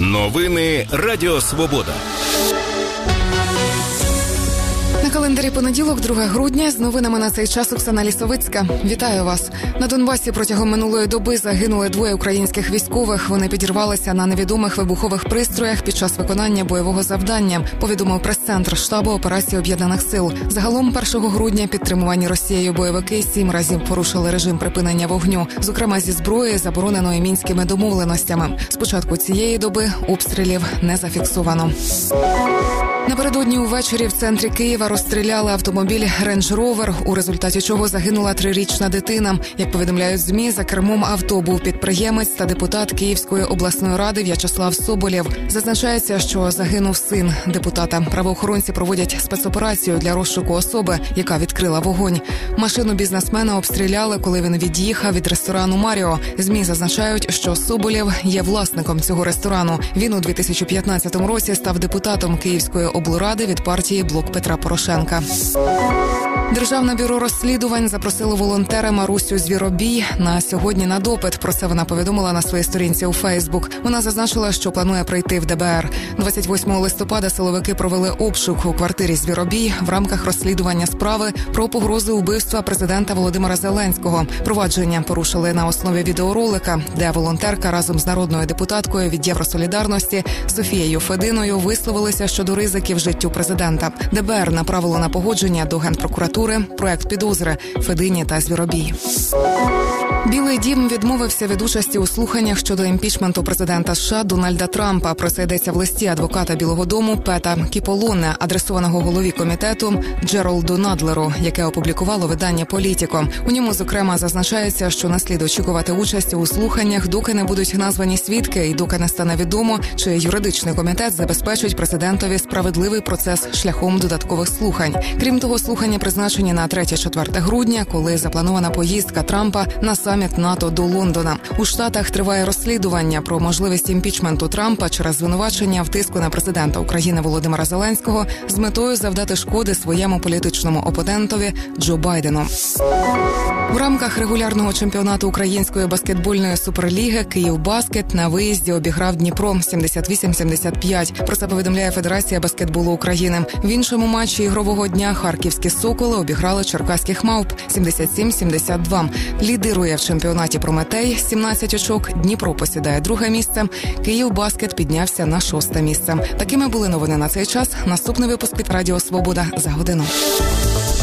Новини Радіо Свобода. На календарі понеділок, 2 грудня, з новинами на цей час Оксана Лісовицька. Вітаю вас. На Донбасі протягом минулої доби загинули 2 українських військових. Вони підірвалися на невідомих вибухових пристроях під час виконання бойового завдання, повідомив прес-центр штабу операції Об'єднаних сил. Загалом 1 грудня підтримувані Росією бойовики 7 разів порушили режим припинення вогню, зокрема зі зброї, забороненої мінськими домовленостями. З початку цієї доби обстрілів не зафіксовано. Напередодні увечері в центрі Києва розстріляли автомобіль Range Rover, у результаті чого загинула 3-річна дитина. Як повідомляють ЗМІ, за кермом авто був підприємець та депутат Київської обласної ради В'ячеслав Соболєв. Зазначається, що загинув син депутата. Правоохоронці проводять спецоперацію для розшуку особи, яка відкрила вогонь. Машину бізнесмена обстріляли, коли він від'їхав від ресторану «Маріо». ЗМІ зазначають, що Соболєв є власником цього ресторану. Він у 2015 році став депутатом Київської облради від партії «Блок Петра Порошенка». Державне бюро розслідувань запросило волонтера Марусю Звіробій на сьогодні на допит. Про це вона повідомила на своїй сторінці у Фейсбук. Вона зазначила, що планує прийти в ДБР. 28 листопада силовики провели обшук у квартирі Звіробій в рамках розслідування справи про погрози убивства президента Володимира Зеленського. Провадження порушили на основі відеоролика, де волонтерка разом з народною депутаткою від Євросолідарності Софією Фединою висловилися щодо ризиків життю президента. ДБР направило на погодження до Генпрокуратури проект підозри Федині та Звіробій. Білий дім відмовився від участі у слуханнях щодо імпічменту президента США Дональда Трампа. Про це йдеться в листі адвоката Білого дому Пета Кіполоне, адресованого голові комітету Джералду Надлеру, яке опублікувало видання «Політіко». У ньому, зокрема, зазначається, що не слід очікувати участі у слуханнях, доки не будуть названі свідки і доки не стане відомо, чи юридичний комітет забезпечить президентові справедливий процес шляхом додаткових слухань. Крім того, слухання призначені на 3-4 грудня, коли запланована поїздка Трампа на саміт НАТО до Лондона. У Штатах триває розслідування про можливість імпічменту Трампа через звинувачення в тиску на президента України Володимира Зеленського з метою завдати шкоди своєму політичному опонентові Джо Байдену. В рамках регулярного чемпіонату Української баскетбольної суперліги «Київбаскет» на виїзді обіграв Дніпро 78-75. Про це повідомляє Федерація баскетболу України. В іншому матчі ігрового дня харківські «Соколи» обіграли черкаських «Мавп» 77-72. Лідирує в чемпіонаті «Прометей» 17 очок, Дніпро посідає 2-ге місце, «Київбаскет» піднявся на 6-те місце. Такими були новини на цей час. Наступний випуск від Радіо Свобода за годину.